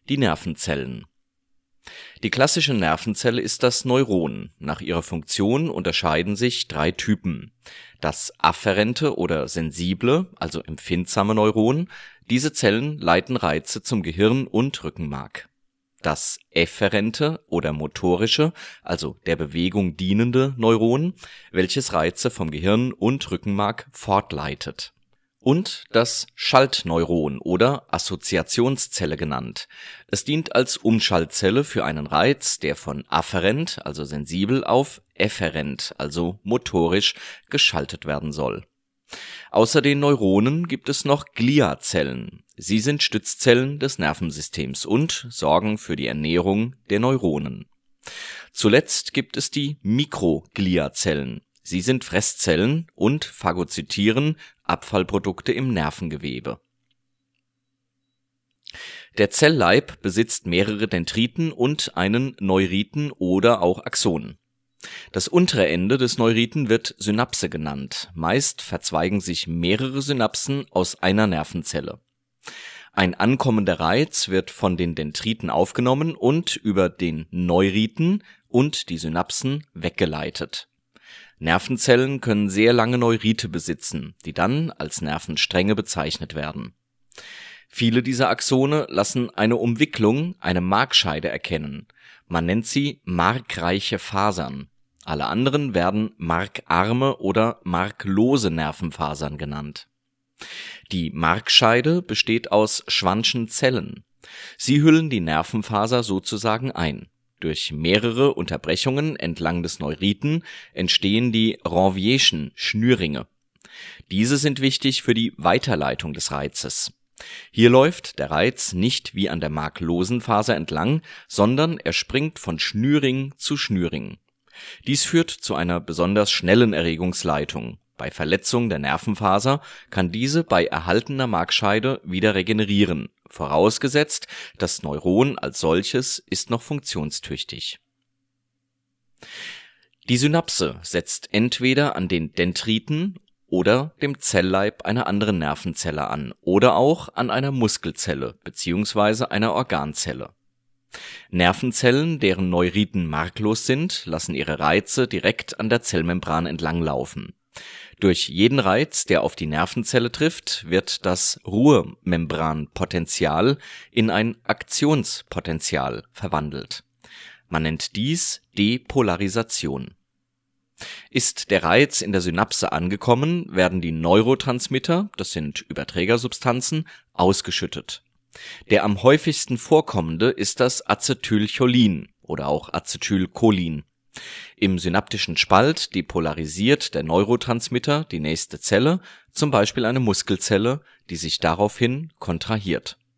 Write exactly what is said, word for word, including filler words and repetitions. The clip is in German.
Die Nervenzellen. Die klassische Nervenzelle ist das Neuron. Nach ihrer Funktion unterscheiden sich drei Typen: Das afferente oder sensible, also empfindsame Neuron. Diese Zellen leiten Reize zum Gehirn und Rückenmark. Das efferente oder motorische, also der Bewegung dienende Neuron, welches Reize vom Gehirn und Rückenmark fortleitet. Und das Schaltneuron oder Assoziationszelle genannt. Es dient als Umschaltzelle für einen Reiz, der von afferent, also sensibel, auf efferent, also motorisch, geschaltet werden soll. Außer den Neuronen gibt es noch Gliazellen. Sie sind Stützzellen des Nervensystems und sorgen für die Ernährung der Neuronen. Zuletzt gibt es die Mikrogliazellen. Sie sind Fresszellen und phagozytieren Abfallprodukte im Nervengewebe. Der Zellleib besitzt mehrere Dendriten und einen Neuriten oder auch Axon. Das untere Ende des Neuriten wird Synapse genannt. Meist verzweigen sich mehrere Synapsen aus einer Nervenzelle. Ein ankommender Reiz wird von den Dendriten aufgenommen und über den Neuriten und die Synapsen weggeleitet. Nervenzellen können sehr lange Neurite besitzen, die dann als Nervenstränge bezeichnet werden. Viele dieser Axone lassen eine Umwicklung, eine Markscheide erkennen. Man nennt sie markreiche Fasern. Alle anderen werden markarme oder marklose Nervenfasern genannt. Die Markscheide besteht aus Schwann'schen Zellen. Sie hüllen die Nervenfaser sozusagen ein. Durch mehrere Unterbrechungen entlang des Neuriten entstehen die Ranvierschen Schnürringe. Diese sind wichtig für die Weiterleitung des Reizes. Hier läuft der Reiz nicht wie an der marklosen Faser entlang, sondern er springt von Schnürring zu Schnürring. Dies führt zu einer besonders schnellen Erregungsleitung. Bei Verletzung der Nervenfaser kann diese bei erhaltener Markscheide wieder regenerieren, vorausgesetzt, das Neuron als solches ist noch funktionstüchtig. Die Synapse setzt entweder an den Dendriten oder dem Zellleib einer anderen Nervenzelle an oder auch an einer Muskelzelle bzw. einer Organzelle. Nervenzellen, deren Neuriten marklos sind, lassen ihre Reize direkt an der Zellmembran entlanglaufen. Durch jeden Reiz, der auf die Nervenzelle trifft, wird das Ruhemembranpotential in ein Aktionspotential verwandelt. Man nennt dies Depolarisation. Ist der Reiz in der Synapse angekommen, werden die Neurotransmitter, das sind Überträgersubstanzen, ausgeschüttet. Der am häufigsten vorkommende ist das Acetylcholin oder auch Acetylcholin. Im synaptischen Spalt depolarisiert der Neurotransmitter die nächste Zelle, zum Beispiel eine Muskelzelle, die sich daraufhin kontrahiert.